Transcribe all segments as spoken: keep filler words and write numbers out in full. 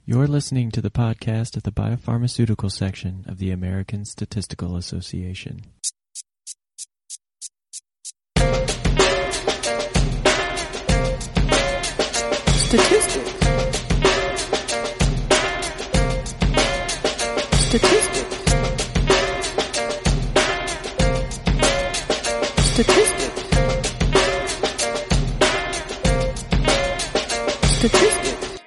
You're listening to the podcast of the Biopharmaceutical section of the American Statistical Association. Statistics. Statistics. Statistics. Statistics.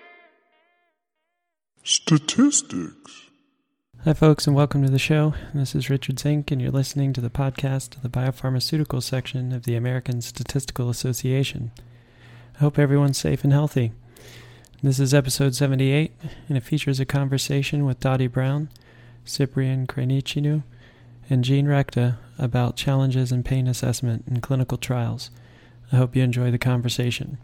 Statistics. Hi folks, and welcome to the show. This is Richard Zink, and you're listening to the podcast of the Biopharmaceutical section of the American Statistical Association. I hope everyone's safe and healthy. This is episode seventy-eight, and it features a conversation with Dottie Brown, Cyprian Crăinicinu, and Jean Recta about challenges in pain assessment in clinical trials. I hope you enjoy the conversation.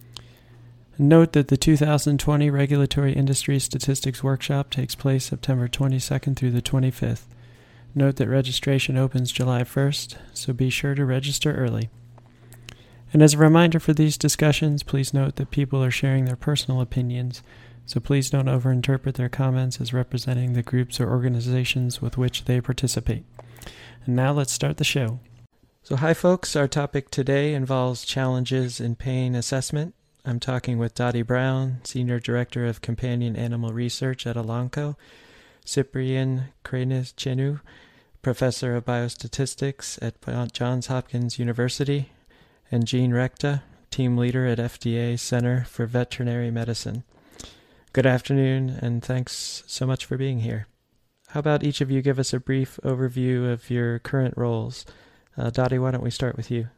Note that the two thousand twenty Regulatory Industry Statistics Workshop takes place September twenty-second through the twenty-fifth. Note that registration opens July first, so be sure to register early. And as a reminder for these discussions, please note that people are sharing their personal opinions, so please don't overinterpret their comments as representing the groups or organizations with which they participate. And now let's start the show. So hi folks, our topic today involves challenges in pain assessment. I'm talking with Dottie Brown, Senior Director of Companion Animal Research at Elanco, Cyprian Crăinicinu, Professor of Biostatistics at Johns Hopkins University, and Jean Recta, Team Leader at F D A Center for Veterinary Medicine. Good afternoon, and thanks so much for being here. How about each of you give us a brief overview of your current roles? Uh, Dottie, why don't we start with you?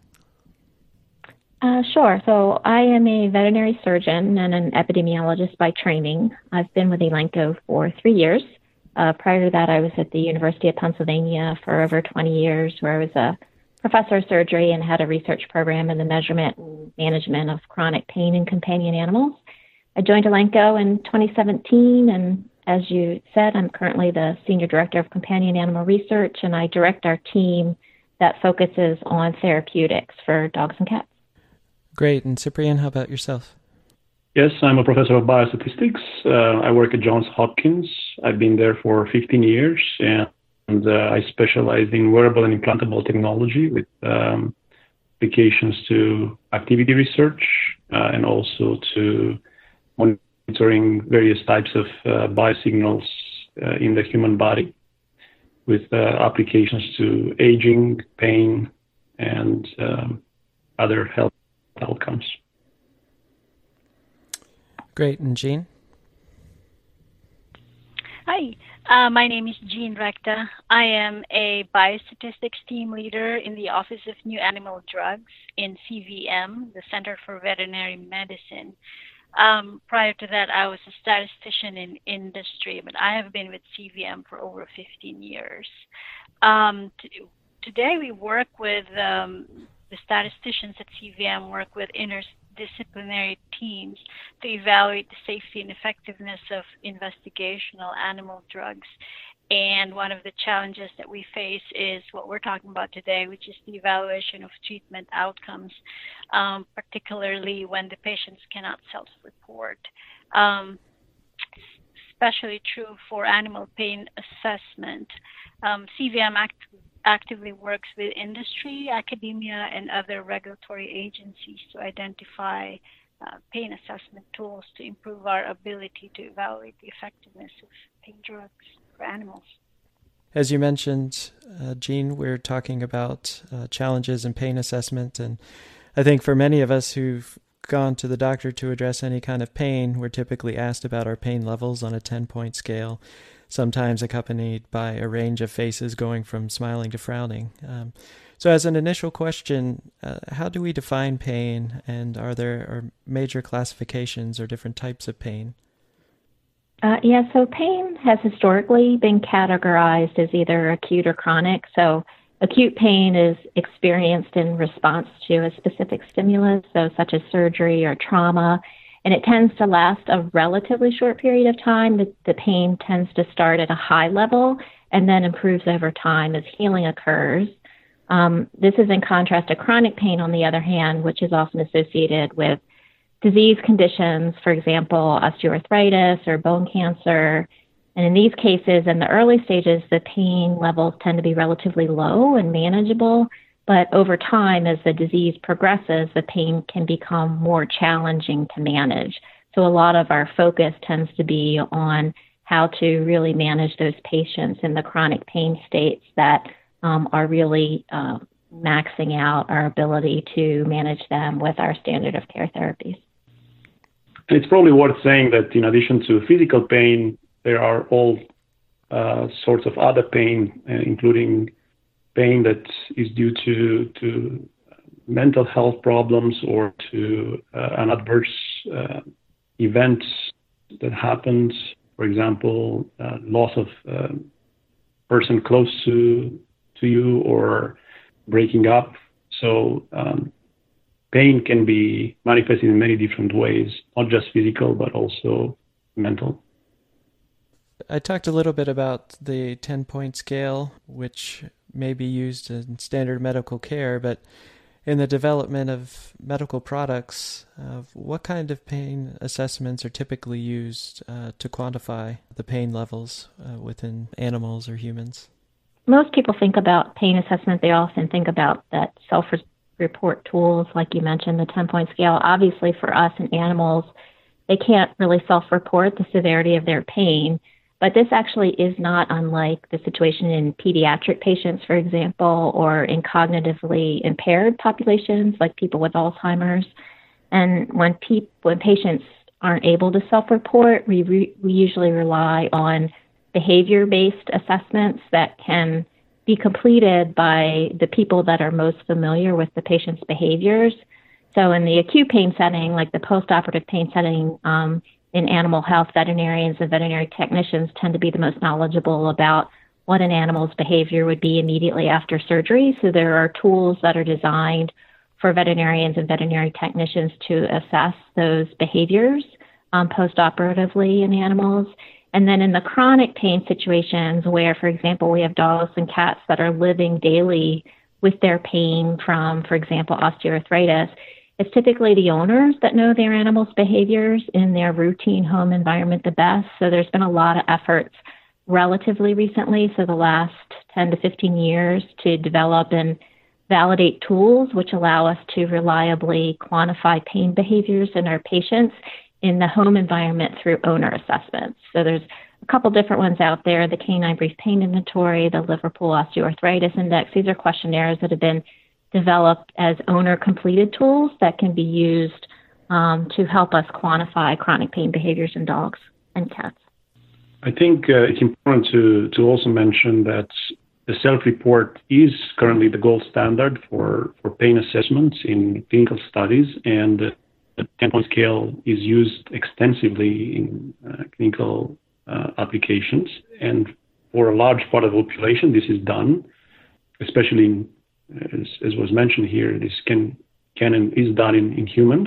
Uh, sure. So I am a veterinary surgeon and an epidemiologist by training. I've been with Elanco for three years. Uh, prior to that, I was at the University of Pennsylvania for over twenty years, where I was a professor of surgery and had a research program in the measurement and management of chronic pain in companion animals. I joined Elanco in twenty seventeen, and as you said, I'm currently the Senior Director of Companion Animal Research, and I direct our team that focuses on therapeutics for dogs and cats. Great. And Cyprian, how about yourself? Yes, I'm a professor of biostatistics. Uh, I work at Johns Hopkins. I've been there for fifteen years, and, and uh, I specialize in wearable and implantable technology with um, applications to activity research uh, and also to monitoring various types of uh, biosignals uh, in the human body with uh, applications to aging, pain, and um, other health outcomes. Great. And Jean? Hi, uh, my name is Jean Recta. I am a biostatistics team leader in the Office of New Animal Drugs in C V M, the Center for Veterinary Medicine. Um, prior to that, I was a statistician in industry, but I have been with C V M for over fifteen years. Um, t- today, we work with um, the statisticians at C V M work with interdisciplinary teams to evaluate the safety and effectiveness of investigational animal drugs. And one of the challenges that we face is what we're talking about today, which is the evaluation of treatment outcomes, um, particularly when the patients cannot self-report. Um, especially true for animal pain assessment. Um, C V M act- actively works with industry, academia, and other regulatory agencies to identify uh, pain assessment tools to improve our ability to evaluate the effectiveness of pain drugs for animals. As you mentioned, uh, Jean, we're talking about uh, challenges in pain assessment, and I think for many of us who've gone to the doctor to address any kind of pain, we're typically asked about our pain levels on a ten-point scale, sometimes accompanied by a range of faces going from smiling to frowning. Um, so as an initial question, uh, how do we define pain, and are there are major classifications or different types of pain? Uh, yeah, so pain has historically been categorized as either acute or chronic. So acute pain is experienced in response to a specific stimulus, so such as surgery or trauma, and it tends to last a relatively short period of time. The, the pain tends to start at a high level and then improves over time as healing occurs. Um, this is in contrast to chronic pain, on the other hand, which is often associated with disease conditions, for example, osteoarthritis or bone cancer. And in these cases, in the early stages, the pain levels tend to be relatively low and manageable. But over time, as the disease progresses, the pain can become more challenging to manage. So a lot of our focus tends to be on how to really manage those patients in the chronic pain states that um, are really uh, maxing out our ability to manage them with our standard of care therapies. And it's probably worth saying that in addition to physical pain, there are all uh, sorts of other pain, uh, including pain that is due to, to mental health problems or to uh, an adverse uh, event that happens, for example, uh, loss of a uh, person close to, to you or breaking up. So um, pain can be manifested in many different ways, not just physical, but also mental. I talked a little bit about the ten-point scale, which may be used in standard medical care, but in the development of medical products, uh, what kind of pain assessments are typically used uh, to quantify the pain levels uh, within animals or humans? Most people think about pain assessment. They often think about that self-report tools, like you mentioned, the ten-point scale. Obviously, for us in animals, they can't really self-report the severity of their pain. But this actually is not unlike the situation in pediatric patients, for example, or in cognitively impaired populations, like people with Alzheimer's. And when pe- when patients aren't able to self-report, we, re- we usually rely on behavior-based assessments that can be completed by the people that are most familiar with the patient's behaviors. So in the acute pain setting, like the postoperative pain setting, um, in animal health, veterinarians and veterinary technicians tend to be the most knowledgeable about what an animal's behavior would be immediately after surgery. So there are tools that are designed for veterinarians and veterinary technicians to assess those behaviors um, postoperatively in animals. And then in the chronic pain situations where, for example, we have dogs and cats that are living daily with their pain from, for example, osteoarthritis, it's typically the owners that know their animals' behaviors in their routine home environment the best. So there's been a lot of efforts relatively recently, so the last ten to fifteen years, to develop and validate tools which allow us to reliably quantify pain behaviors in our patients in the home environment through owner assessments. So there's a couple different ones out there, the Canine Brief Pain Inventory, the Liverpool Osteoarthritis Index. These are questionnaires that have been developed as owner-completed tools that can be used um, to help us quantify chronic pain behaviors in dogs and cats. I think uh, it's important to, to also mention that the self-report is currently the gold standard for, for pain assessments in clinical studies, and the ten-point scale is used extensively in uh, clinical uh, applications. And for a large part of the population, this is done, especially in As, as was mentioned here, this can, can and is done in, in humans,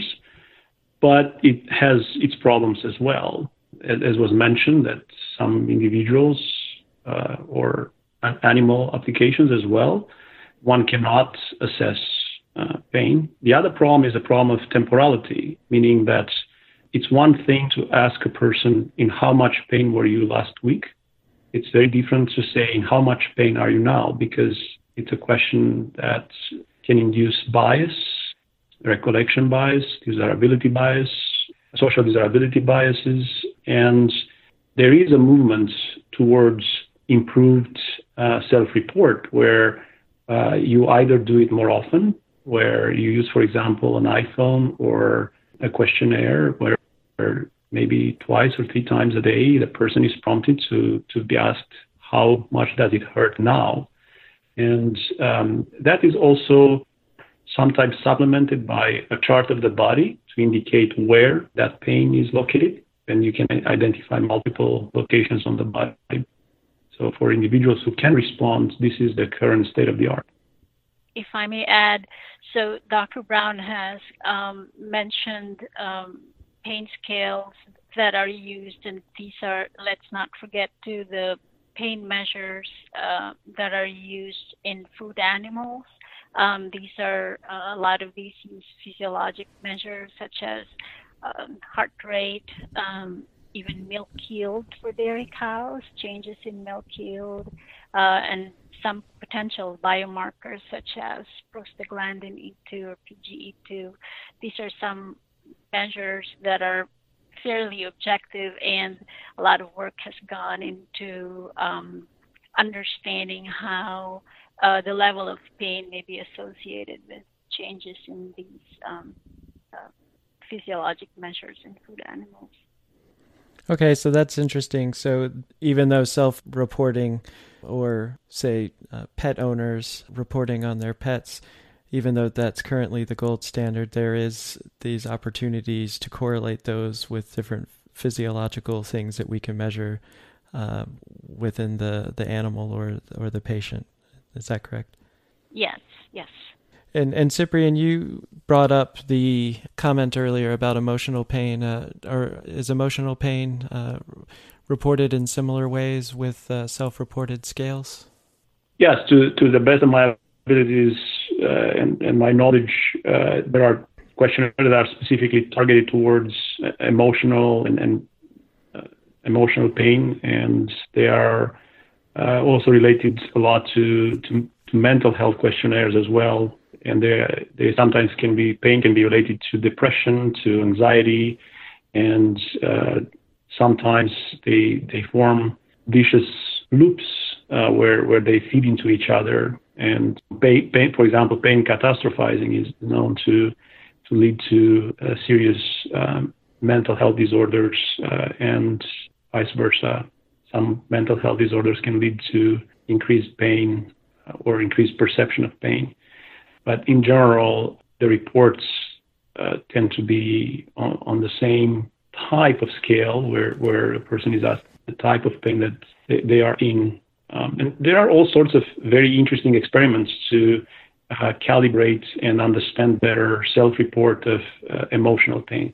but it has its problems as well. As, as was mentioned, that some individuals uh, or animal applications as well, one cannot assess uh, pain. The other problem is a problem of temporality, meaning that it's one thing to ask a person, in how much pain were you last week? It's very different to say, in how much pain are you now? Because it's a question that can induce bias, recollection bias, desirability bias, social desirability biases, and there is a movement towards improved uh, self-report where uh, you either do it more often, where you use, for example, an iPhone or a questionnaire where, where maybe twice or three times a day the person is prompted to, to be asked, how much does it hurt now? And um, that is also sometimes supplemented by a chart of the body to indicate where that pain is located, and you can identify multiple locations on the body. So for individuals who can respond, this is the current state of the art. If I may add, so Doctor Brown has um, mentioned um, pain scales that are used, and these are, let's not forget, to the pain measures uh, that are used in food animals. Um, these are uh, a lot of these use physiologic measures such as um, heart rate, um, even milk yield for dairy cows, changes in milk yield, uh, and some potential biomarkers such as prostaglandin E two or P G E two. These are some measures that are fairly objective, and a lot of work has gone into um, understanding how uh, the level of pain may be associated with changes in these um, uh, physiologic measures in food animals. Okay, so that's interesting. So even though self-reporting or, say, uh, pet owners reporting on their pets, even though that's currently the gold standard, there is these opportunities to correlate those with different physiological things that we can measure uh, within the, the animal or or the patient. Is that correct? Yes, yes. And and Cyprian, you brought up the comment earlier about emotional pain. Uh, or is emotional pain uh, reported in similar ways with uh, self-reported scales? Yes, to to the best of my abilities uh, and, and my knowledge, uh, there are questionnaires that are specifically targeted towards emotional and, and uh, emotional pain, and they are uh, also related a lot to, to to mental health questionnaires as well. And they they sometimes can be pain can be related to depression, to anxiety, and uh, sometimes they they form vicious loops uh, where where they feed into each other. And pain, pain, for example, pain catastrophizing is known to to lead to uh, serious um, mental health disorders, uh, and vice versa. Some mental health disorders can lead to increased pain or increased perception of pain. But in general, the reports uh, tend to be on, on the same type of scale, where, where a person is asked the type of pain that they, they are in. Um, and there are all sorts of very interesting experiments to uh, calibrate and understand better self-report of uh, emotional pain.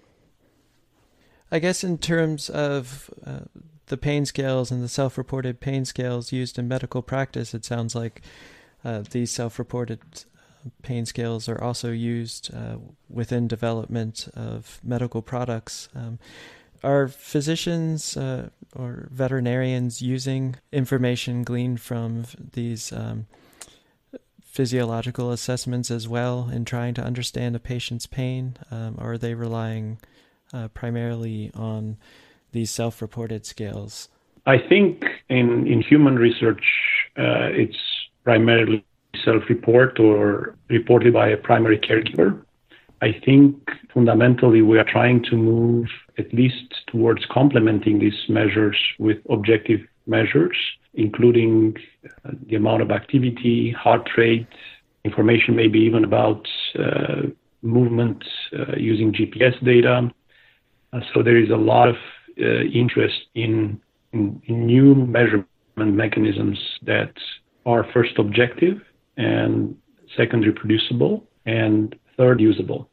I guess in terms of uh, the pain scales and the self-reported pain scales used in medical practice, it sounds like uh, these self-reported pain scales are also used uh, within development of medical products. Um, are physicians uh, or veterinarians using information gleaned from these um, physiological assessments as well in trying to understand a patient's pain, um, or are they relying uh, primarily on these self-reported scales? I think in, in human research, uh, it's primarily self-report or reported by a primary caregiver. I think fundamentally we are trying to move at least towards complementing these measures with objective measures, including uh, the amount of activity, heart rate, information maybe even about uh, movement uh, using G P S data. Uh, so there is a lot of uh, interest in, in, in new measurement mechanisms that are first objective, and second reproducible, and third usable.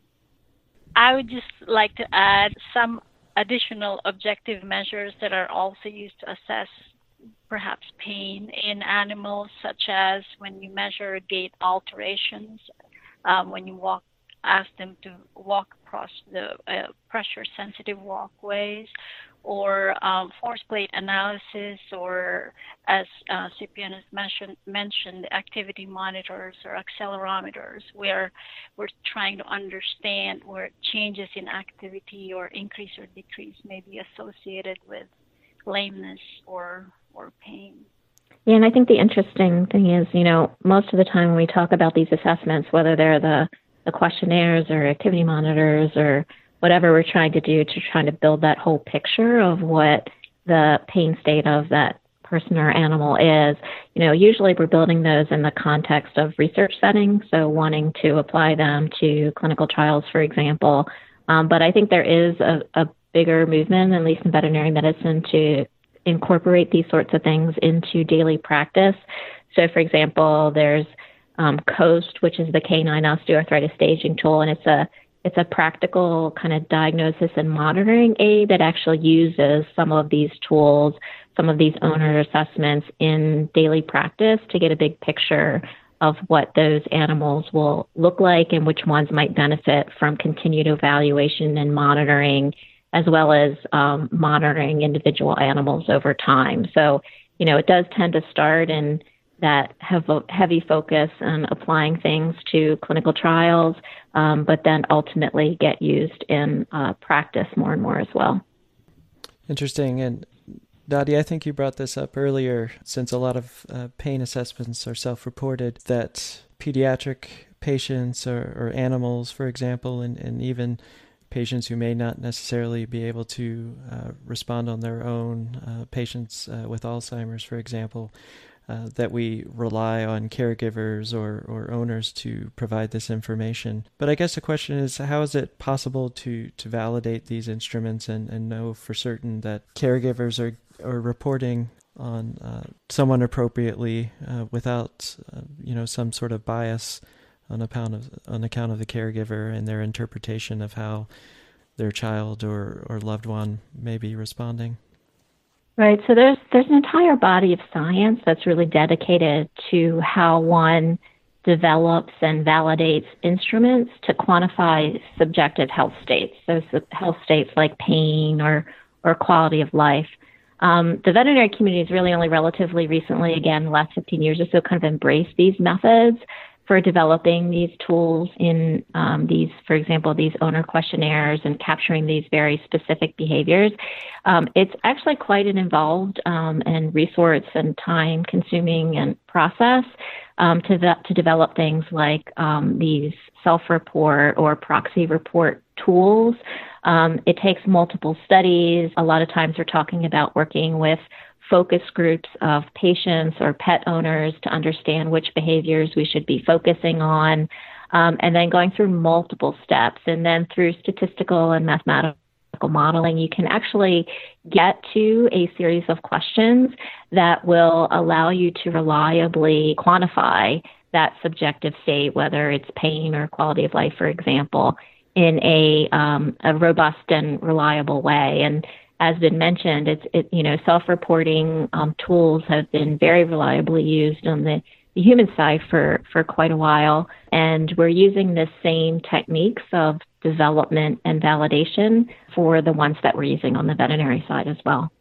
I would just like to add some additional objective measures that are also used to assess perhaps pain in animals, such as when you measure gait alterations, um, when you walk, ask them to walk across the uh, pressure-sensitive walkways, or um, force plate analysis, or as uh, Cyprian has mentioned, mentioned, activity monitors or accelerometers, where we're trying to understand where changes in activity or increase or decrease may be associated with lameness or or pain. Yeah, and I think the interesting thing is, you know, most of the time when we talk about these assessments, whether they're the, the questionnaires or activity monitors or whatever we're trying to do to try to build that whole picture of what the pain state of that person or animal is, you know, usually we're building those in the context of research settings, so wanting to apply them to clinical trials, for example. Um, but I think there is a, a bigger movement, at least in veterinary medicine, to incorporate these sorts of things into daily practice. So, for example, there's um, COAST, which is the Canine Osteoarthritis Staging Tool, and it's a It's a practical kind of diagnosis and monitoring aid that actually uses some of these tools, some of these owner assessments in daily practice to get a big picture of what those animals will look like and which ones might benefit from continued evaluation and monitoring, as well as um, monitoring individual animals over time. So, you know, it does tend to start in that have a heavy focus on applying things to clinical trials, um, but then ultimately get used in uh, practice more and more as well. Interesting. And Nadia, I think you brought this up earlier, since a lot of uh, pain assessments are self-reported, that pediatric patients or, or animals, for example, and, and even patients who may not necessarily be able to uh, respond on their own, uh, patients uh, with Alzheimer's, for example, uh, that we rely on caregivers or, or owners to provide this information. But I guess the question is, how is it possible to, to validate these instruments and, and know for certain that caregivers are, are reporting on uh, someone appropriately uh, without, uh, you know, some sort of bias on account of on account of the caregiver and their interpretation of how their child or, or loved one may be responding? Right. So there's there's an entire body of science that's really dedicated to how one develops and validates instruments to quantify subjective health states. So health states like pain or or quality of life. Um, the veterinary community has really only relatively recently, again, the last fifteen years or so, kind of embraced these methods for developing these tools in um, these, for example, these owner questionnaires and capturing these very specific behaviors. Um, it's actually quite an involved um, and resource and time consuming and process um, to, de- to develop things like um, these self-report or proxy report tools. Um, it takes multiple studies. A lot of times we're talking about working with focus groups of patients or pet owners to understand which behaviors we should be focusing on, um, and then going through multiple steps. And then through statistical and mathematical modeling, you can actually get to a series of questions that will allow you to reliably quantify that subjective state, whether it's pain or quality of life, for example, in a, um, a robust and reliable way. And as been mentioned, it's it, you know self-reporting um, tools have been very reliably used on the, the human side for, for quite a while, and we're using the same techniques of development and validation for the ones that we're using on the veterinary side as well.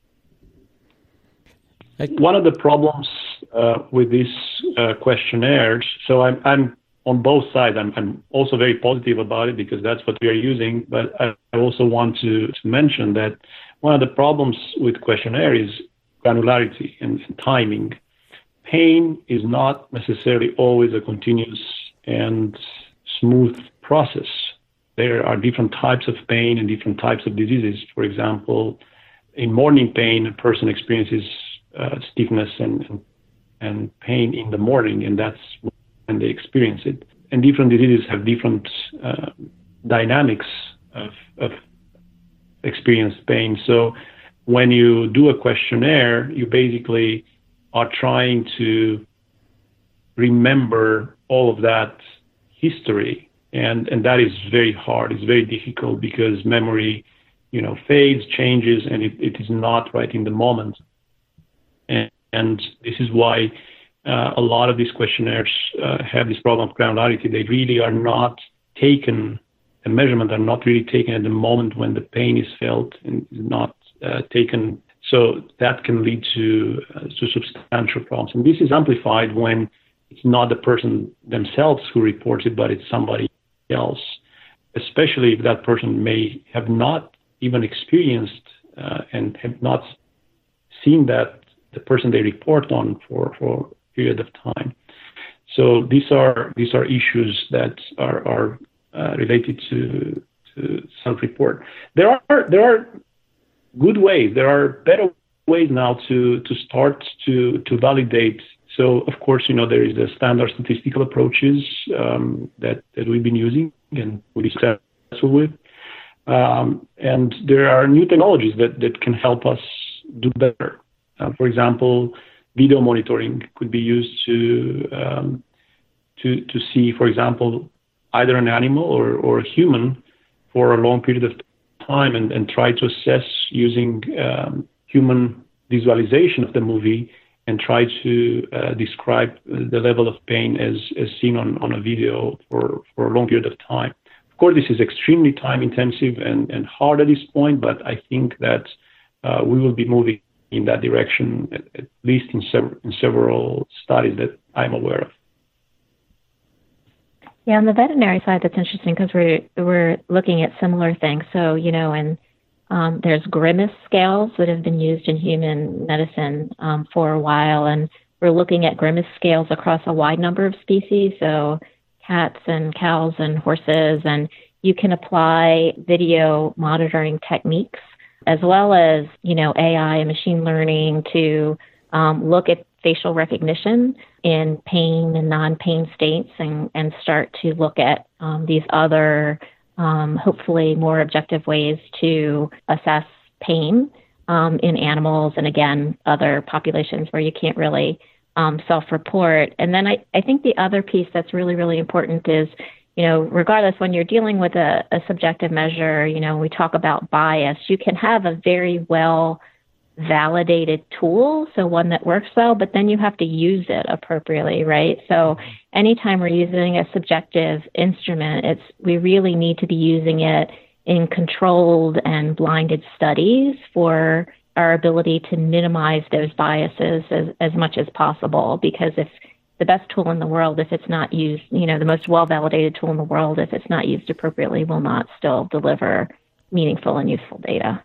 One of the problems uh, with these uh, questionnaires, so I'm, I'm on both sides. I'm, I'm also very positive about it because that's what we are using. But I also want to, to mention that one of the problems with questionnaire is granularity and, and timing. Pain is not necessarily always a continuous and smooth process. There are different types of pain and different types of diseases. For example, in morning pain, a person experiences uh, stiffness and, and and pain in the morning, and that's when they experience it. And different diseases have different uh, dynamics of, of experienced pain. So when you do a questionnaire, you basically are trying to remember all of that history. And, and that is very hard. It's very difficult because memory, you know, fades, changes, and it, it is not right in the moment. And, and this is why Uh, a lot of these questionnaires uh, have this problem of granularity. They really are not taken, the measurement are not really taken at the moment when the pain is felt and is not uh, taken. So that can lead to, uh, to substantial problems. And this is amplified when it's not the person themselves who reports it, but it's somebody else, especially if that person may have not even experienced uh, and have not seen that the person they report on for, for period of time. So these are these are issues that are are uh, related to to self-report. There are there are good ways. There are better ways now to to start to to validate. So of course, you know, there is the standard statistical approaches um, that that we've been using and we're successful with, um, and there are new technologies that that can help us do better. Uh, for example, video monitoring could be used to um, to to see, for example, either an animal or, or a human for a long period of time and, and try to assess using um, human visualization of the movie and try to uh, describe the level of pain as, as seen on, on a video for, for a long period of time. Of course, this is extremely time intensive and, and hard at this point, but I think that uh, we will be moving in that direction, at, at least in, sev- in several studies that I'm aware of. Yeah, on the veterinary side, that's interesting because we're, we're looking at similar things. So, you know, and um, there's Grimace scales that have been used in human medicine um, for a while, and we're looking at Grimace scales across a wide number of species, so cats and cows and horses, and you can apply video monitoring techniques as well as, you know, A I and machine learning to um, look at facial recognition in pain and non-pain states and, and start to look at um, these other, um, hopefully more objective ways to assess pain um, in animals and, again, other populations where you can't really um, self-report. And then I, I think the other piece that's really, really important is, you know, regardless, when you're dealing with a, a subjective measure, you know, we talk about bias, you can have a very well validated tool, so one that works well, but then you have to use it appropriately, right? So anytime we're using a subjective instrument, it's we really need to be using it in controlled and blinded studies for our ability to minimize those biases as, as much as possible, because if the best tool in the world, if it's not used, you know, the most well-validated tool in the world, if it's not used appropriately, will not still deliver meaningful and useful data.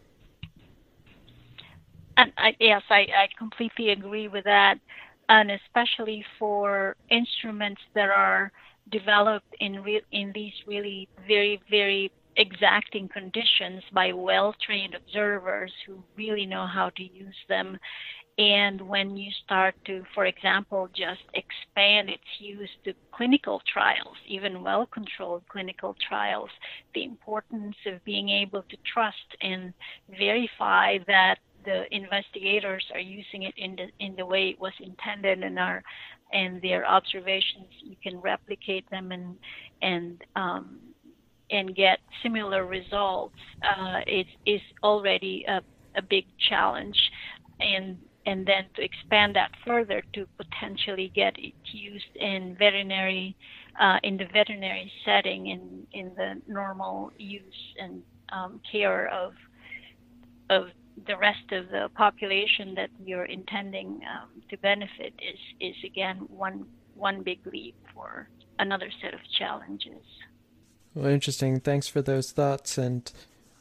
And I, yes, I, I completely agree with that, and especially for instruments that are developed in re- in these really very, very exacting conditions by well-trained observers who really know how to use them. And when you start to, for example, just expand its use to clinical trials, even well-controlled clinical trials, the importance of being able to trust and verify that the investigators are using it in the in the way it was intended, and are and their observations, you can replicate them and and um, and get similar results. Uh, it is already a, a big challenge, and and then to expand that further to potentially get it used in veterinary uh, in the veterinary setting, in in the normal use and um, care of of the rest of the population that you're intending um, to benefit is, is again one one big leap for another set of challenges. Well, interesting. Thanks for those thoughts. And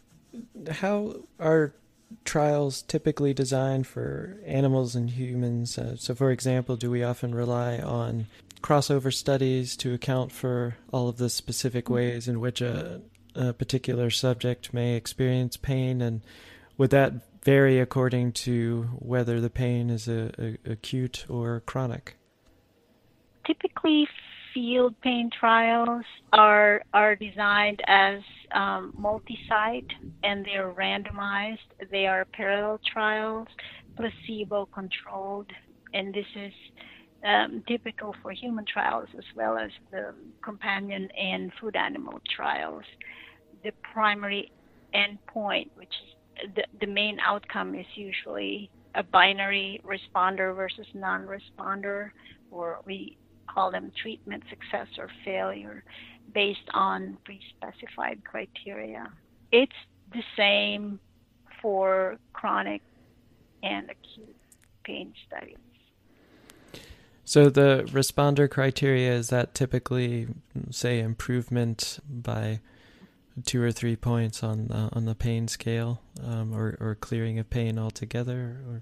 how are trials typically designed for animals and humans? Uh, so, for example, do we often rely on crossover studies to account for all of the specific ways in which a, a particular subject may experience pain? And would that vary according to whether the pain is a, a, acute or chronic? Typically, field pain trials are are designed as um, multi-site, and they're randomized. They are parallel trials, placebo-controlled, and this is um, typical for human trials as well as the companion and food animal trials. The primary endpoint, which is The, the main outcome, is usually a binary responder versus non-responder, or we call them treatment success or failure, based on pre-specified criteria. It's the same for chronic and acute pain studies. So the responder criteria, is that typically, say, improvement by two or three points on uh, on the pain scale, um, or, or clearing of pain altogether? Or?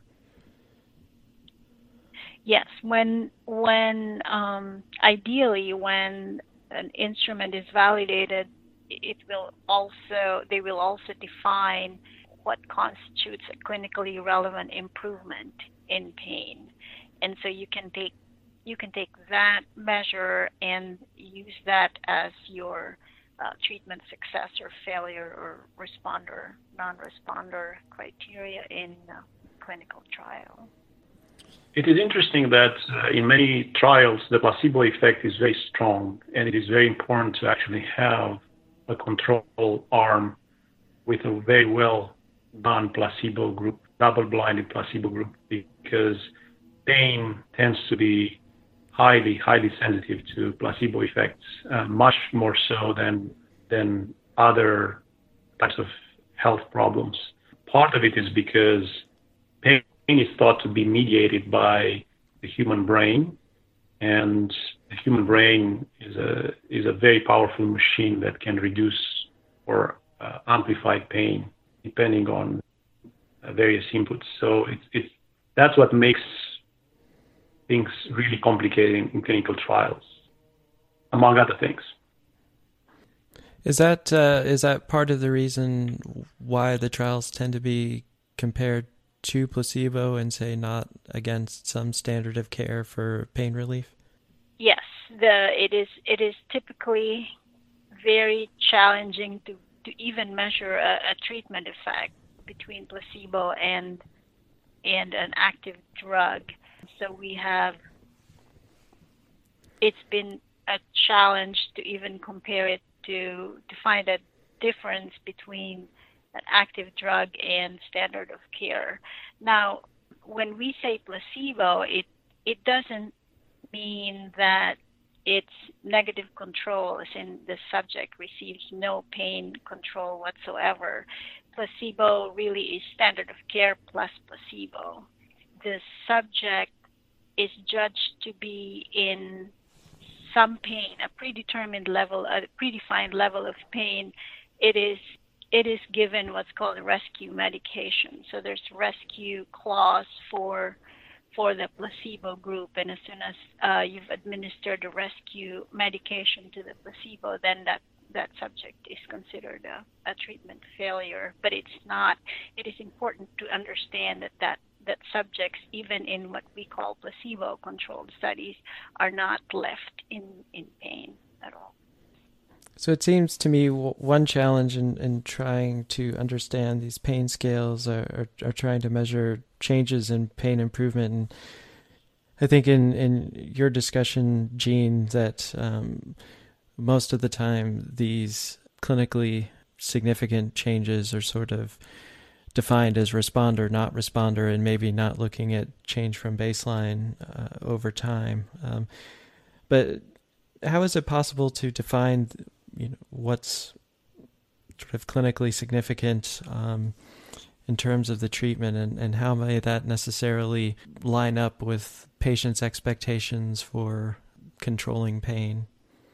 Yes, when when um, ideally when an instrument is validated, it will also they will also define what constitutes a clinically relevant improvement in pain, and so you can take you can take that measure and use that as your Uh, treatment success or failure or responder, non-responder criteria in uh, clinical trial. It is interesting that uh, in many trials, the placebo effect is very strong, and it is very important to actually have a control arm with a very well done placebo group, double-blinded placebo group, because pain tends to be highly, highly sensitive to placebo effects, uh, much more so than than other types of health problems. Part of it is because pain is thought to be mediated by the human brain, and the human brain is a is a very powerful machine that can reduce or uh, amplify pain depending on uh, various inputs. So it's it's that's what makes things really complicated in, in clinical trials, among other things. Is that uh, is that part of the reason why the trials tend to be compared to placebo and say not against some standard of care for pain relief? Yes, the it is it is typically very challenging to, to even measure a, a treatment effect between placebo and and an active drug. So we have it's been a challenge to even compare it to to find a difference between an active drug and standard of care. Now, when we say placebo, it it doesn't mean that it's negative control, as in the subject receives no pain control whatsoever. Placebo really is standard of care plus placebo. The subject is judged to be in some pain, a predetermined level, a predefined level of pain. It is it is given what's called a rescue medication. So there's rescue clause for for the placebo group, and as soon as uh, you've administered a rescue medication to the placebo, then that that subject is considered a, a treatment failure. But it's not. It is important to understand that that that subjects, even in what we call placebo-controlled studies, are not left in, in pain at all. So it seems to me one challenge in, in trying to understand these pain scales are, are, are trying to measure changes in pain improvement. And I think in, in your discussion, Jean, that um, most of the time these clinically significant changes are sort of defined as responder, not responder, and maybe not looking at change from baseline uh, over time. Um, but how is it possible to define, you know, what's sort of clinically significant um, in terms of the treatment, and, and how may that necessarily line up with patients' expectations for controlling pain?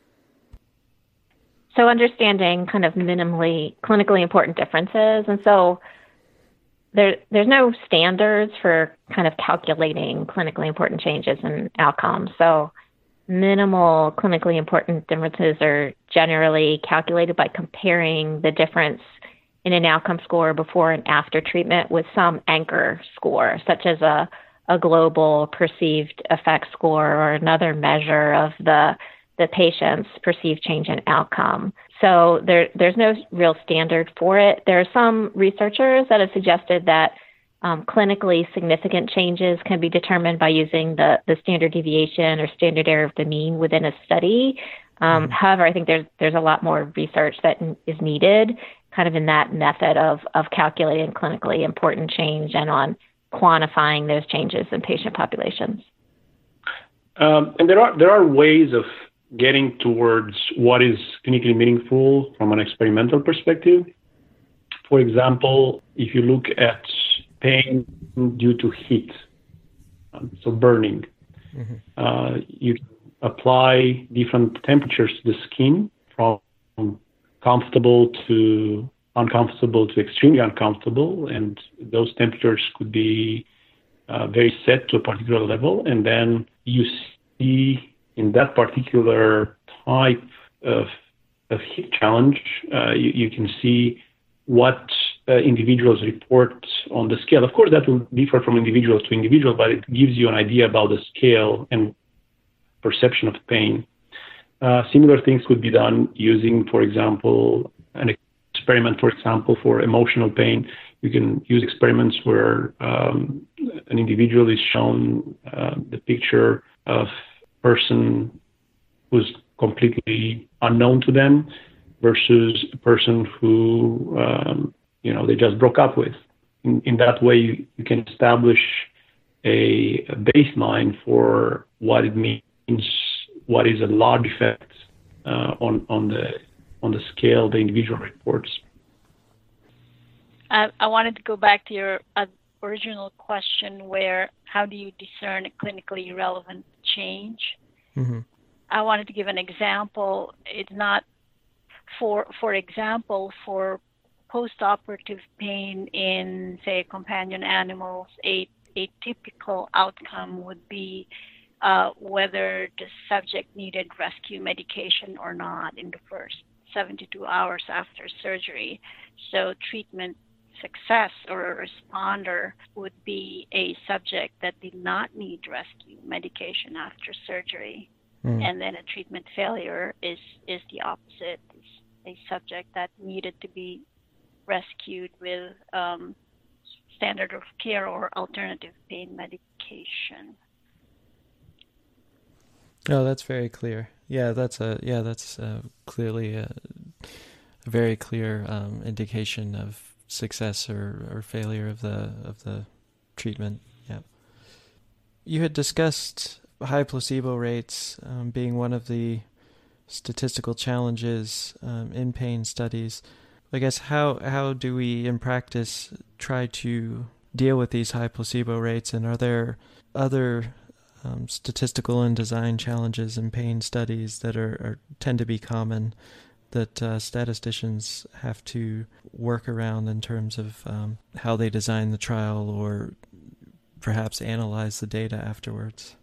So understanding kind of minimally clinically important differences. And so There, there's no standards for kind of calculating clinically important changes in outcomes. So minimal clinically important differences are generally calculated by comparing the difference in an outcome score before and after treatment with some anchor score, such as a, a global perceived effect score or another measure of the the patient's perceived change in outcome. So there, there's no real standard for it. There are some researchers that have suggested that um, clinically significant changes can be determined by using the, the standard deviation or standard error of the mean within a study. Um, mm-hmm. However, I think there's there's a lot more research that is needed kind of in that method of, of calculating clinically important change and on quantifying those changes in patient populations. Um, and there are there are ways of getting towards what is clinically meaningful from an experimental perspective. For example, if you look at pain due to heat, um, so burning, mm-hmm. uh, you apply different temperatures to the skin from comfortable to uncomfortable to extremely uncomfortable, and those temperatures could be uh, very set to a particular level, and then you see in that particular type of, of heat challenge, uh, you, you can see what uh, individuals report on the scale. Of course, that will differ from individual to individual, but it gives you an idea about the scale and perception of pain. Uh, similar things could be done using, for example, an experiment, for example, for emotional pain. You can use experiments where um, an individual is shown uh, the picture of person who's completely unknown to them versus a person who, um, you know, they just broke up with. In, in that way, you, you can establish a, a baseline for what it means, what is a large effect uh, on on the on the scale the individual reports. I, I wanted to go back to your uh, original question, where how do you discern a clinically relevant change? Mm-hmm. I wanted to give an example. It's not, for for example, for post-operative pain in, say, companion animals, a, a typical outcome would be uh, whether the subject needed rescue medication or not in the first seventy-two hours after surgery. So treatment success or a responder would be a subject that did not need rescue medication after surgery. Mm. And then a treatment failure is, is the opposite. It's a subject that needed to be rescued with um, standard of care or alternative pain medication. Oh, that's very clear. Yeah, that's a yeah, that's uh, clearly a, a very clear um, indication of success or, or failure of the of the treatment. Yeah. You had discussed high placebo rates um, being one of the statistical challenges um, in pain studies. I guess how how do we in practice try to deal with these high placebo rates, and are there other um, statistical and design challenges in pain studies that are, are tend to be common that uh, statisticians have to work around in terms of um, how they design the trial or perhaps analyze the data afterwards?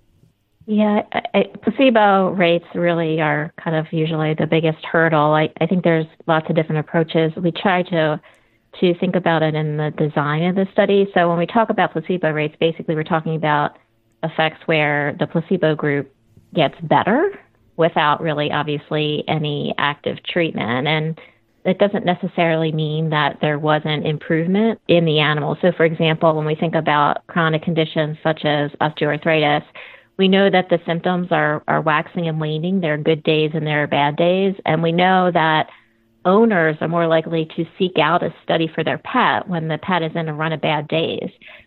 Yeah, I, I, placebo rates really are kind of usually the biggest hurdle. I, I think there's lots of different approaches. We try to to think about it in the design of the study. So when we talk about placebo rates, basically we're talking about effects where the placebo group gets better without really obviously any active treatment. And it doesn't necessarily mean that there wasn't improvement in the animal. So for example, when we think about chronic conditions such as osteoarthritis, we know that the symptoms are, are waxing and waning. There are good days and there are bad days. And we know that owners are more likely to seek out a study for their pet when the pet is in a run of bad days.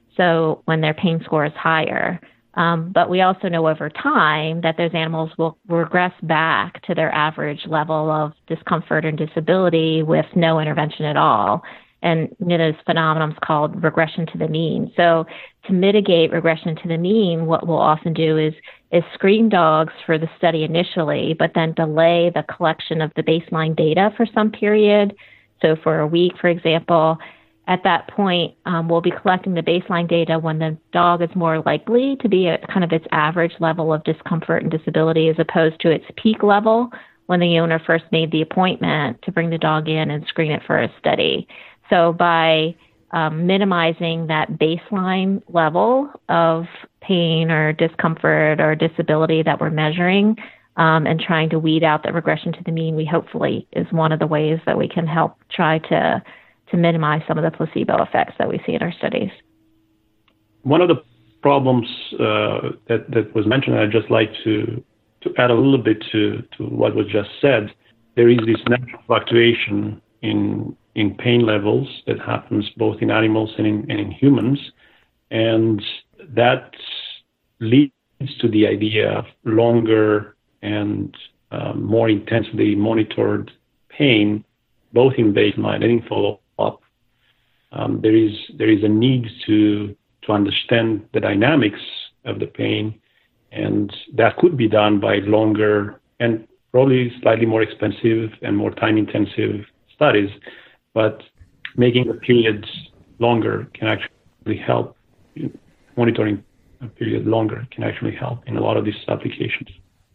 So when their pain score is higher. Um, but we also know over time that those animals will regress back to their average level of discomfort and disability with no intervention at all. And you know, this phenomenon is called regression to the mean. So to mitigate regression to the mean, what we'll often do is, is screen dogs for the study initially, but then delay the collection of the baseline data for some period. So for a week, for example, at that point, um, we'll be collecting the baseline data when the dog is more likely to be at kind of its average level of discomfort and disability as opposed to its peak level when the owner first made the appointment to bring the dog in and screen it for a study. So by um, minimizing that baseline level of pain or discomfort or disability that we're measuring um, and trying to weed out the regression to the mean, we hopefully is one of the ways that we can help try to to minimize some of the placebo effects that we see in our studies. One of the problems uh, that, that was mentioned, I'd just like to, to add a little bit to, to what was just said. There is this natural fluctuation in in pain levels that happens both in animals and in, and in humans, and that leads to the idea of longer and uh, more intensely monitored pain, both in baseline and in follow-up. Um, there is there is a need to to understand the dynamics of the pain, and that could be done by longer and probably slightly more expensive and more time-intensive studies. But making the periods longer can actually help. Monitoring a period longer can actually help in a lot of these applications.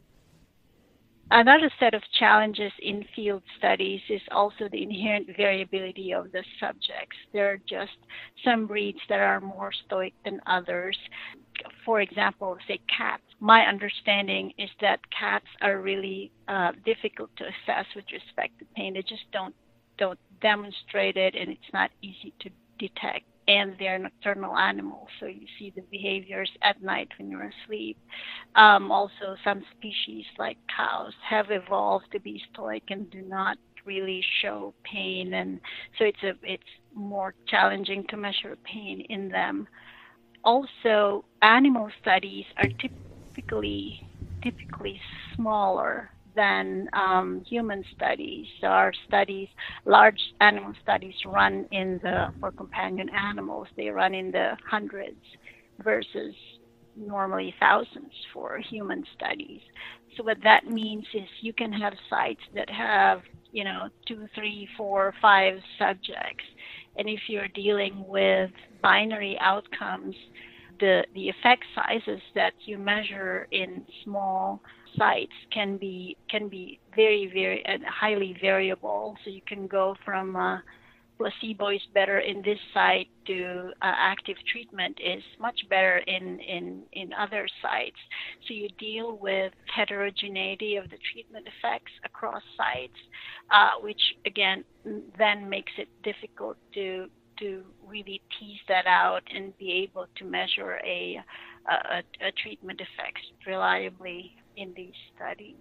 Another set of challenges in field studies is also the inherent variability of the subjects. There are just some breeds that are more stoic than others. For example, say cats. My understanding is that cats are really uh, difficult to assess with respect to pain. They just don't don't demonstrate it, and it's not easy to detect. And they're nocturnal animals, so you see the behaviors at night when you're asleep. Um, also, some species like cows have evolved to be stoic and do not really show pain, and so it's a it's more challenging to measure pain in them. also, animal studies are typically typically smaller than um, human studies. So our studies, large animal studies, run in the for companion animals. They run in the hundreds versus normally thousands for human studies. So what that means is you can have sites that have, you know, two, three, four, five subjects. And if you're dealing with binary outcomes, the, the effect sizes that you measure in small sites can be can be very, very and highly variable. So you can go from uh, placebo is better in this site to uh, active treatment is much better in, in, in other sites. So you deal with heterogeneity of the treatment effects across sites, uh, which again then makes it difficult to to really tease that out and be able to measure a, a, a treatment effects reliably in these studies.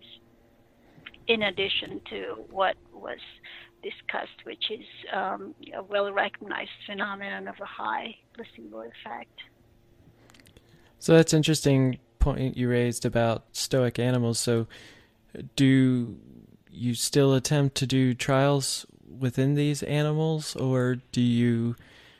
In addition to what was discussed, which is um, a well-recognized phenomenon of a high placebo effect. So that's an interesting point you raised about stoic animals. So do you still attempt to do trials within these animals, or do you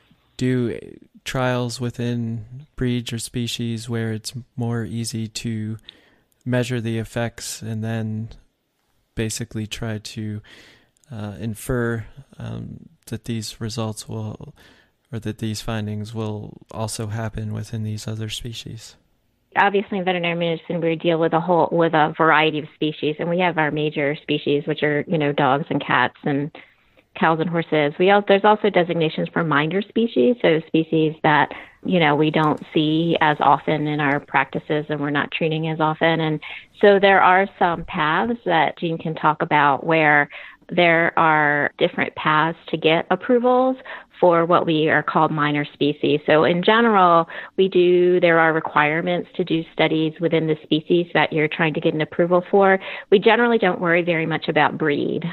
do trials within breeds or species where it's more easy to measure the effects and then basically try to uh, infer um, that these results will, or that these findings will also happen within these other species? Obviously, in veterinary medicine, we deal with a whole with a variety of species, and we have our major species, which are, you know, dogs and cats and cows and horses. We also, there's also designations for minor species, so species that, you know, we don't see as often in our practices and we're not treating as often. And so there are some paths that Jean can talk about where there are different paths to get approvals for what we are called minor species. So in general, we do, there are requirements to do studies within the species that you're trying to get an approval for. We generally don't worry very much about breed.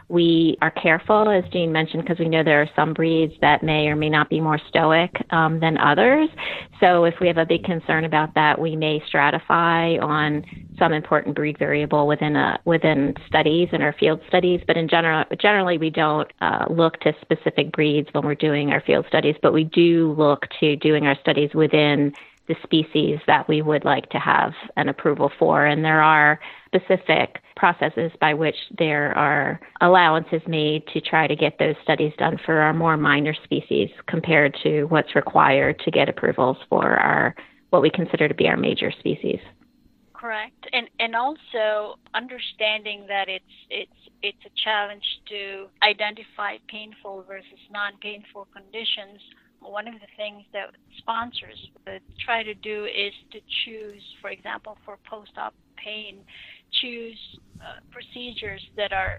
We are careful, as Jean mentioned, because we know there are some breeds that may or may not be more stoic um, than others. So if we have a big concern about that, we may stratify on some important breed variable within a, within studies in our field studies. But in general, generally, we don't uh, look to specific breeds when we're doing our field studies, but we do look to doing our studies within the species that we would like to have an approval for. And there are specific processes by which there are allowances made to try to get those studies done for our more minor species compared to what's required to get approvals for our what we consider to be our major species. Correct. And and also understanding that it's it's it's a challenge to identify painful versus non-painful conditions. One of the things that sponsors would try to do is to choose, for example, for post-op pain, choose uh, procedures that are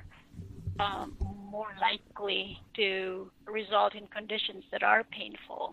um, more likely to result in conditions that are painful.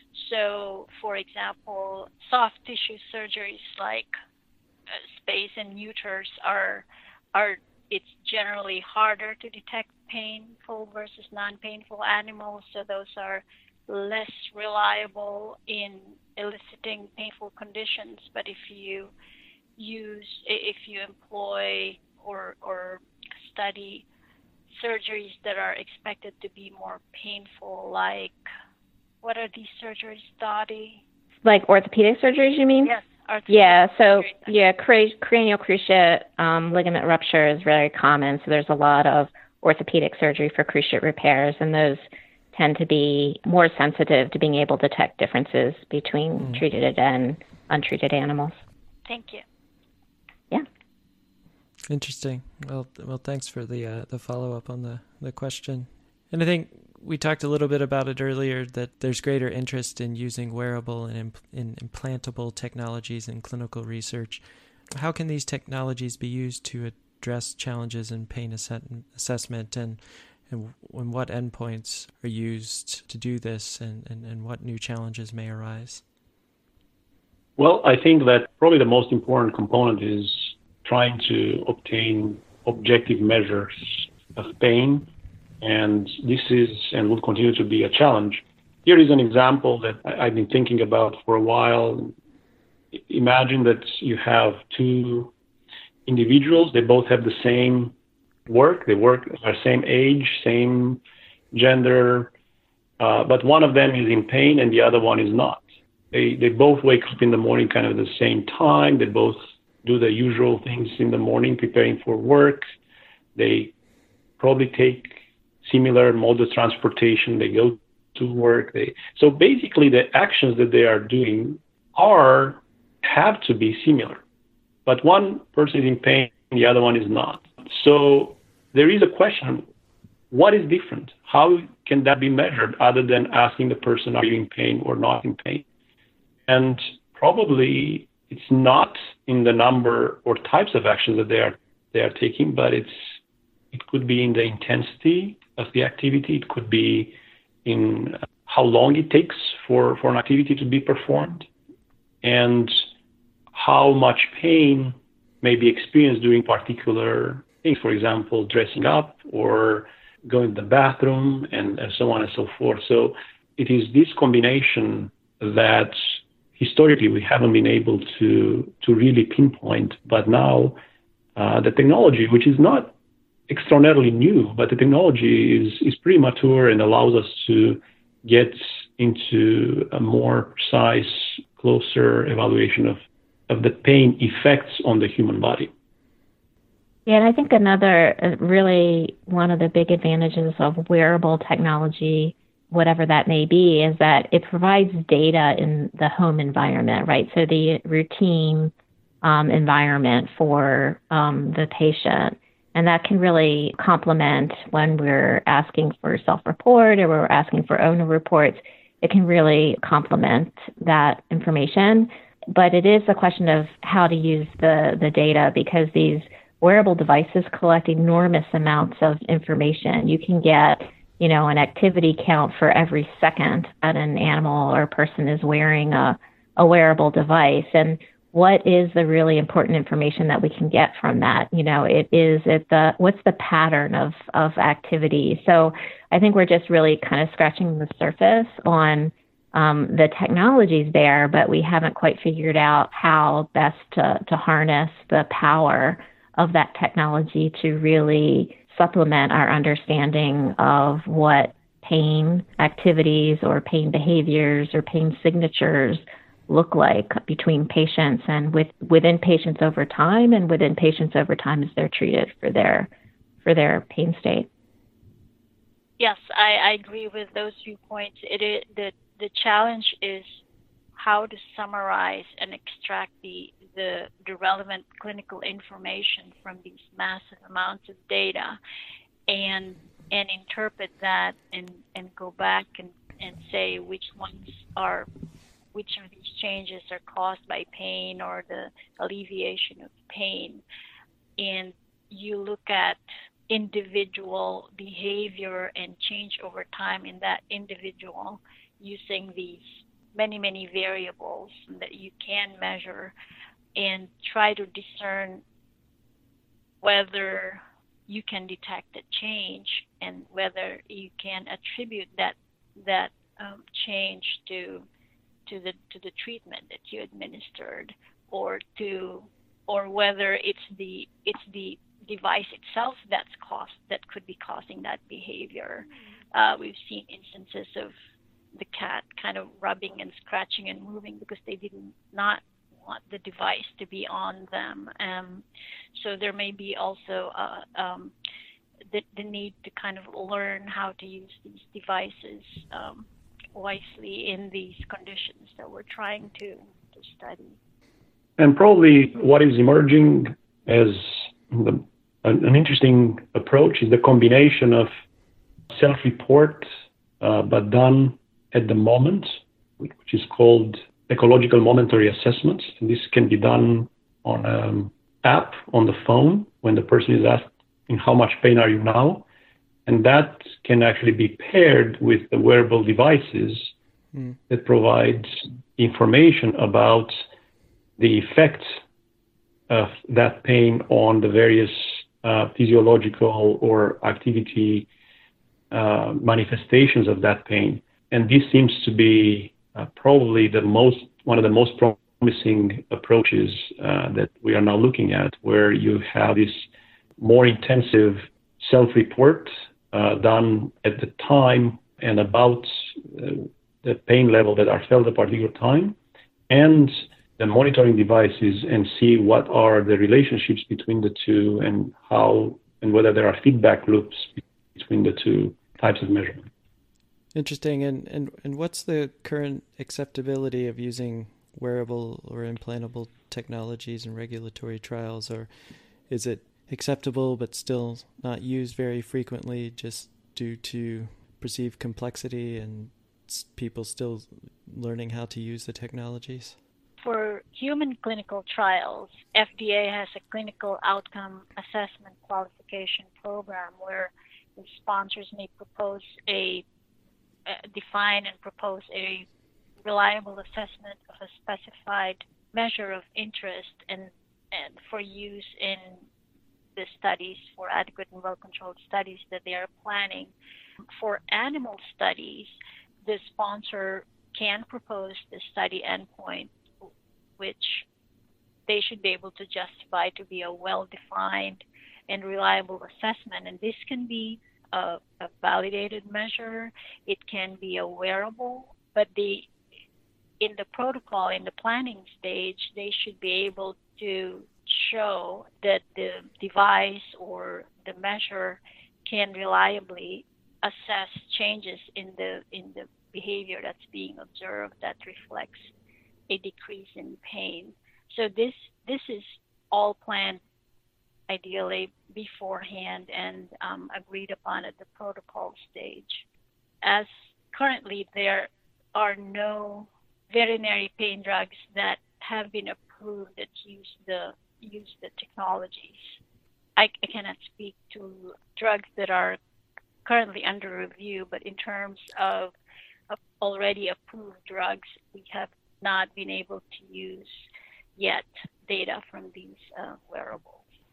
So, for example, soft tissue surgeries like uh, space and neuters are are it's generally harder to detect painful versus non-painful animals, so those are less reliable in eliciting painful conditions. But if you use, if you employ or or study surgeries that are expected to be more painful, like, what are these surgeries, Dottie? Like orthopedic surgeries, you mean? Yes. Yeah, so yeah, cra- cranial cruciate um, ligament rupture is very common. So there's a lot of orthopedic surgery for cruciate repairs, and those tend to be more sensitive to being able to detect differences between mm. treated and untreated animals. Thank you. Yeah. Interesting. Well, well, thanks for the uh, the follow up on the, the question. And I think we talked a little bit about it earlier, that there's greater interest in using wearable and impl- in implantable technologies in clinical research. How can these technologies be used to address challenges in pain ass- assessment, and, and and what endpoints are used to do this, and, and, and what new challenges may arise? Well, I think that probably the most important component is trying to obtain objective measures of pain. And this is and will continue to be a challenge. here is an example that I, I've been thinking about for a while. Imagine that you have two individuals. They both have the same work. They work are same age, same gender, uh, but one of them is in pain and the other one is not. They they both wake up in the morning kind of at the same time. They both do the usual things in the morning, preparing for work. They probably take similar mode of transportation. They go to work. They so basically the actions that they are doing are have to be similar, but one person is in pain and the other one is not. So there is a question: what is different? How can that be measured other than asking the person, are you in pain or not in pain? And probably it's not in the number or types of actions that they are they are taking, but it's it could be in the intensity of the activity. It could be in how long it takes for, for an activity to be performed, and how much pain may be experienced during particular things, for example, dressing up or going to the bathroom and, and so on and so forth. So it is this combination that historically we haven't been able to, to really pinpoint, but now uh, the technology, which is not extraordinarily new, but the technology is, is pretty mature and allows us to get into a more precise, closer evaluation of, of the pain effects on the human body. Yeah, and I think another, uh, really one of the big advantages of wearable technology, whatever that may be, is that it provides data in the home environment, right? So the routine um, environment for um, the patient. And that can really complement when we're asking for self-report or we're asking for owner reports. It can really complement that information. But it is a question of how to use the, the data, because these wearable devices collect enormous amounts of information. You can get, you know, an activity count for every second that an animal or person is wearing a, a wearable device. And what is the really important information that we can get from that? You know, it is it the what's the pattern of, of activity? So I think we're just really kind of scratching the surface on um, the technologies there, but we haven't quite figured out how best to, to harness the power of that technology to really supplement our understanding of what pain activities or pain behaviors or pain signatures look like between patients and with within patients over time and within patients over time as they're treated for their for their pain state. Yes, I, I agree with those viewpoints. It is, the the challenge is how to summarize and extract the, the the relevant clinical information from these massive amounts of data and and interpret that and, and go back and, and say which ones are which of these changes are caused by pain or the alleviation of pain. And you look at individual behavior and change over time in that individual using these many, many variables that you can measure and try to discern whether you can detect a change and whether you can attribute that that um, change to to the to the treatment that you administered, or to or whether it's the it's the device itself that's caused that could be causing that behavior. Uh, we've seen instances of the cat kind of rubbing and scratching and moving because they did not want the device to be on them. Um, so there may be also uh, um, the, the need to kind of learn how to use these devices um, wisely in these conditions that we're trying to, to study. And probably what is emerging as the, an, an interesting approach is the combination of self-report, uh, but done at the moment, which is called ecological momentary assessments. And this can be done on an app on the phone when the person is asked, in how much pain are you now? And that can actually be paired with the wearable devices mm. that provide information about the effect of that pain on the various uh, physiological or activity uh, manifestations of that pain. and this seems to be uh, probably the most one of the most promising approaches uh, that we are now looking at, where you have this more intensive self-report uh, done at the time and about uh, the pain level that are felt at a particular time, and the monitoring devices, and see what are the relationships between the two and how and whether there are feedback loops between the two types of measurement. Interesting. And, and, and what's the current acceptability of using wearable or implantable technologies in regulatory trials? Or is it acceptable but still not used very frequently just due to perceived complexity and people still learning how to use the technologies? For human clinical trials, F D A has a clinical outcome assessment qualification program where the sponsors may propose a, uh, define and propose a reliable assessment of a specified measure of interest and, and for use in the studies, for adequate and well-controlled studies that they are planning. For animal studies, the sponsor can propose the study endpoint, which they should be able to justify to be a well-defined and reliable assessment. And this can be a, a validated measure. It can be a wearable, but the in the protocol, in the planning stage, they should be able to show that the device or the measure can reliably assess changes in the in the behavior that's being observed that reflects a decrease in pain. So this this is all planned ideally beforehand and um, agreed upon at the protocol stage. As currently there are no veterinary pain drugs that have been approved that use the use the technologies. I, I cannot speak to drugs that are currently under review, but in terms of, of already approved drugs, we have not been able to use yet data from these uh, wearables.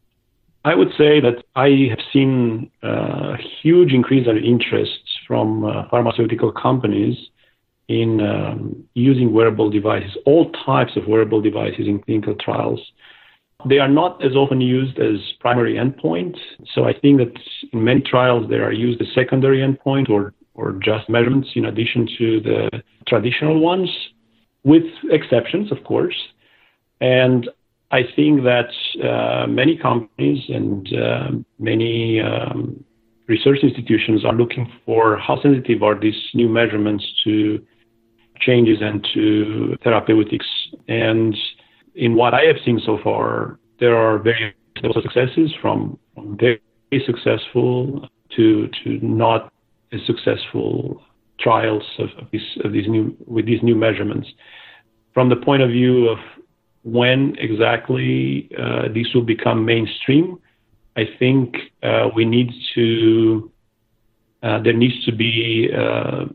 I would say that I have seen a huge increase in interest from uh, pharmaceutical companies in um, using wearable devices, all types of wearable devices in clinical trials. They are not as often used as primary endpoint. So I think that in many trials they are used as secondary endpoint or, or just measurements in addition to the traditional ones, with exceptions, of course. And I think that uh, many companies and uh, many um, research institutions are looking for how sensitive are these new measurements to changes and to therapeutics. And in what I have seen so far, there are very successes from, from very successful to to not as successful trials of, of these of these new with these new measurements. From the point of view of when exactly uh, this will become mainstream, I think uh, we need to uh, there needs to be uh,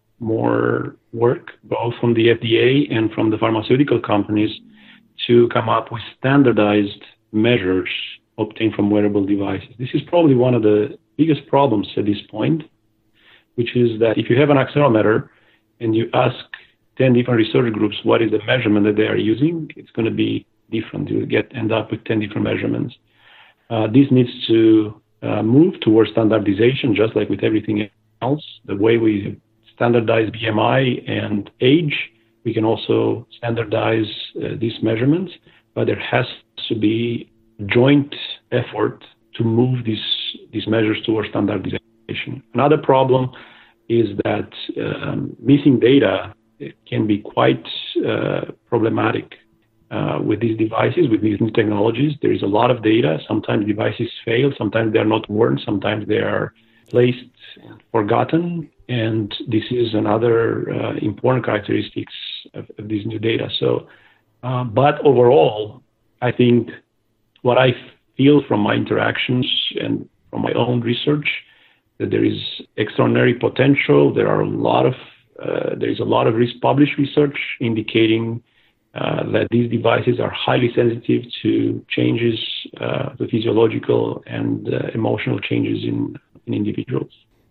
more work, both from the F D A and from the pharmaceutical companies, to come up with standardized measures obtained from wearable devices. This is probably one of the biggest problems at this point, which is that if you have an accelerometer and you ask ten different research groups what is the measurement that they are using, it's going to be different. You'll get end up with ten different measurements. Uh, this needs to uh, move towards standardization, just like with everything else. The way we standardize B M I and age, we can also standardize uh, these measurements, but there has to be joint effort to move these these measures towards standardization. Another problem is that um, missing data can be quite uh, problematic uh, with these devices, with these new technologies. There is a lot of data. Sometimes devices fail, sometimes they are not worn, sometimes they are placed and forgotten. And this is another uh, important characteristics of, of these new data. So, uh, but overall, I think what I feel from my interactions and from my own research, that there is extraordinary potential. There are a lot of uh, there is a lot of published research indicating uh, that these devices are highly sensitive to changes, uh, to physiological and uh, emotional changes in, in individuals.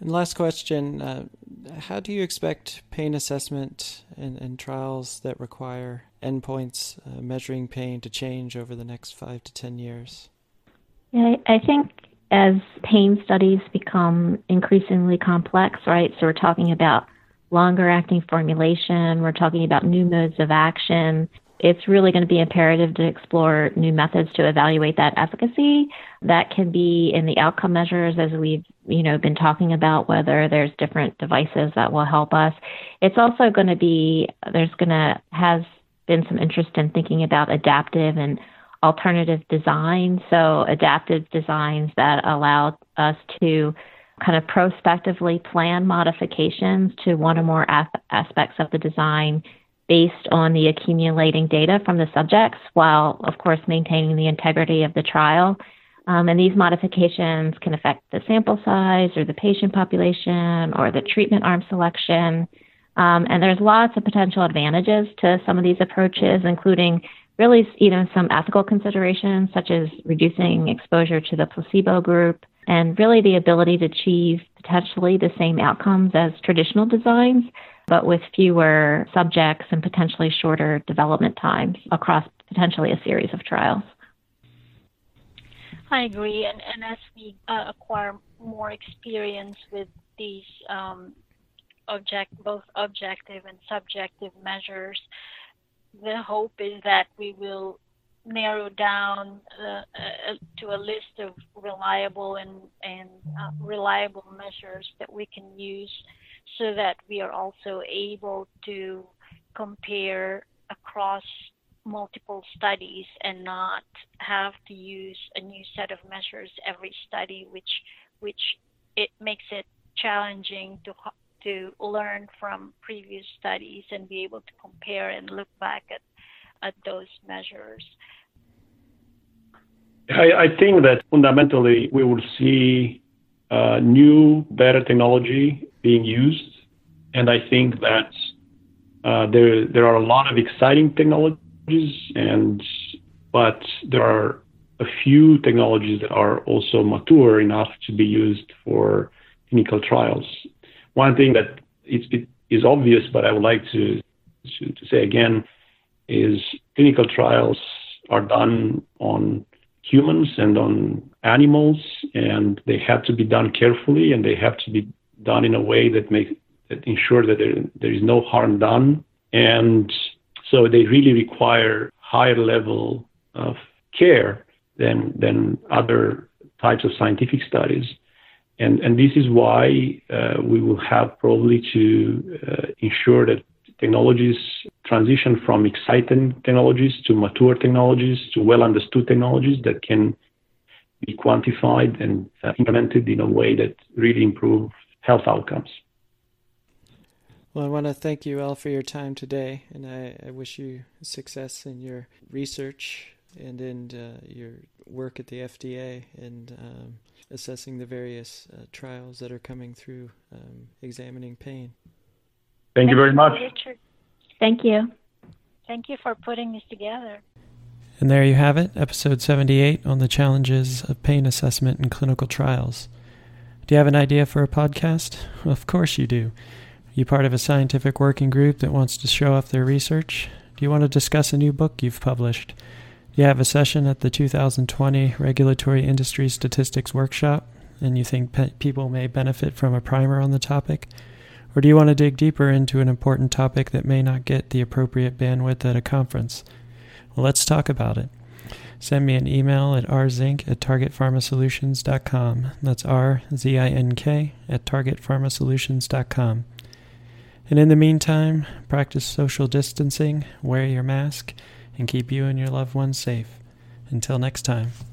And last question, uh, how do you expect pain assessment and, and trials that require endpoints uh, measuring pain to change over the next five to ten years? Yeah, I think as pain studies become increasingly complex, right, so we're talking about longer-acting formulation, we're talking about new modes of action, it's really going to be imperative to explore new methods to evaluate that efficacy. That can be in the outcome measures, as we've you know been talking about, whether there's different devices that will help us. It's also going to be, there's going to, has been some interest in thinking about adaptive and alternative design. So adaptive designs that allow us to kind of prospectively plan modifications to one or more as- aspects of the design based on the accumulating data from the subjects, while, of course, maintaining the integrity of the trial. Um, and these modifications can affect the sample size or the patient population or the treatment arm selection. Um, and there's lots of potential advantages to some of these approaches, including really you know, some ethical considerations, such as reducing exposure to the placebo group, and really the ability to achieve potentially the same outcomes as traditional designs, but with fewer subjects and potentially shorter development times across potentially a series of trials. I agree, and, and as we uh, acquire more experience with these um, object, both objective and subjective measures, the hope is that we will narrow down uh, uh, to a list of reliable and, and uh, reliable measures that we can use, so that we are also able to compare across multiple studies and not have to use a new set of measures every study, which which it makes it challenging to to learn from previous studies and be able to compare and look back at, at those measures. I, I think that fundamentally we will see uh, new, better technology being used. And I think that uh, there there are a lot of exciting technologies, and but there are a few technologies that are also mature enough to be used for clinical trials. One thing that is, it is obvious, but I would like to, to, to say again, is clinical trials are done on humans and on animals, and they have to be done carefully, and they have to be done in a way that makes that ensure that there, there is no harm done. And so they really require higher level of care than than other types of scientific studies. And, and this is why uh, we will have probably to uh, ensure that technologies transition from exciting technologies to mature technologies to well-understood technologies that can be quantified and uh, implemented in a way that really improve health outcomes. Well, I want to thank you all for your time today, and I, I wish you success in your research and in uh, your work at the F D A and um, assessing the various uh, trials that are coming through um, examining pain. Thank you very much. Richard. Thank you. Thank you for putting this together. And there you have it, episode seventy-eight on the challenges of pain assessment in clinical trials. Do you have an idea for a podcast? Well, of course you do. Are you part of a scientific working group that wants to show off their research? Do you want to discuss a new book you've published? Do you have a session at the two thousand twenty Regulatory Industry Statistics Workshop, and you think pe- people may benefit from a primer on the topic? Or do you want to dig deeper into an important topic that may not get the appropriate bandwidth at a conference? Well, let's talk about it. Send me an email at r zink at target pharma solutions dot com. That's R Z I N K at target pharma solutions dot com. And in the meantime, practice social distancing, wear your mask, and keep you and your loved ones safe. Until next time.